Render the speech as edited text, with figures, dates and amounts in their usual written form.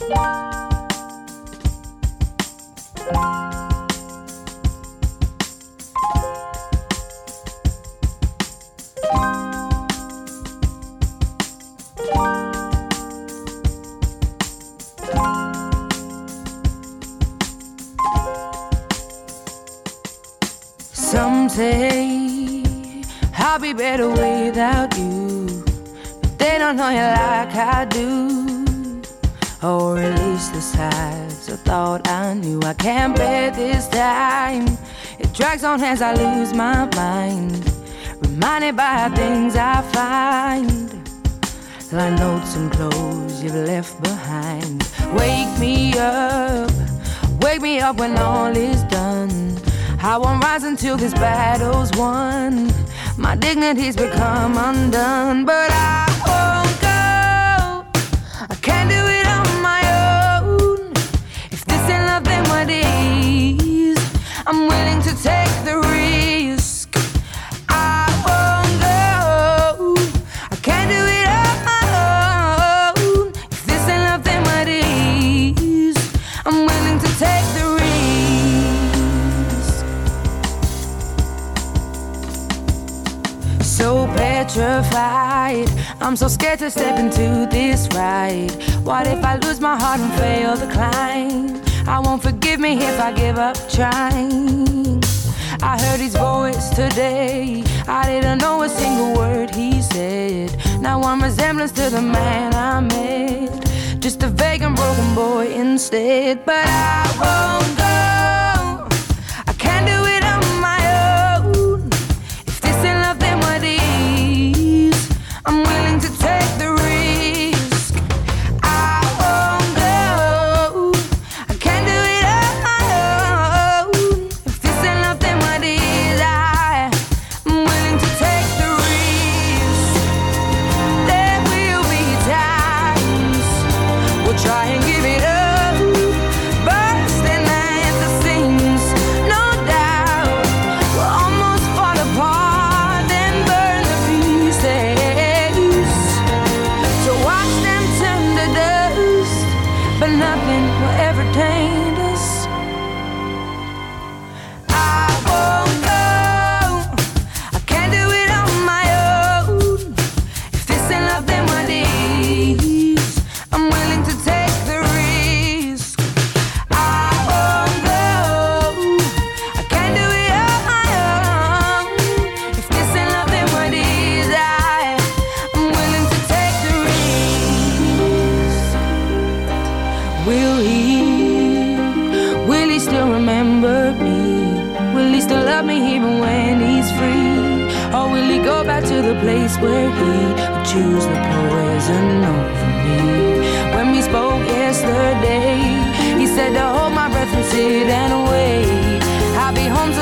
Some say I'll be better without you, but they don't know you like I do, or at least the sides I thought I knew. I can't bear this time. It drags on as I lose my mind, reminded by things I find, like notes and clothes you've left behind. Wake me up when all is done. I won't rise until this battle's won. My dignity's become undone, but I won't go. I can't do it on my own. If this ain't love, then what is? I'm willing to take the risk. I won't go. I can't do it on my own. If this ain't love, then what is? I'm willing to take the risk. So petrified, I'm so scared to step into this ride. What if I lose my heart and fail the climb? I won't forgive me if I give up trying. I heard his voice today, I didn't know a single word he said. Now one resemblance to the man I met, just a vague and broken boy instead. But I won't go. I can't do it on my own. If this ain't love, then what is? I'm willing to take the risk. I won't go. I can't do it on my own. If this ain't love, then what is? I'm willing to take the risk. There will be times we'll try and give it up, bursting at the seams. No doubt we'll almost fall apart and burn to pieces. So watch them turn to dust, but nothing will ever taint us. I won't go. I can't do it on my own. If this ain't love, then what is? I'm willing to take the risk. I won't go. I can't do it on my own. If this ain't love, then what is? I'm willing to take the risk. Will he still remember me? Will he still love me even when he's free? Or will he go back to the place where he would choose the poison over me? When we spoke yesterday, he said to hold my breath and sit and wait. I'll be home